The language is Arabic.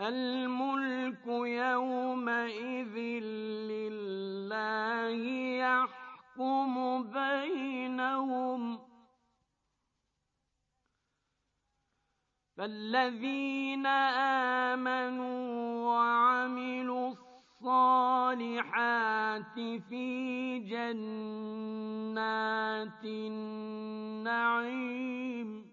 الملك يومئذ لله يحكم بينهم فالذين آمنوا وعملوا الصالحات في جنات النعيم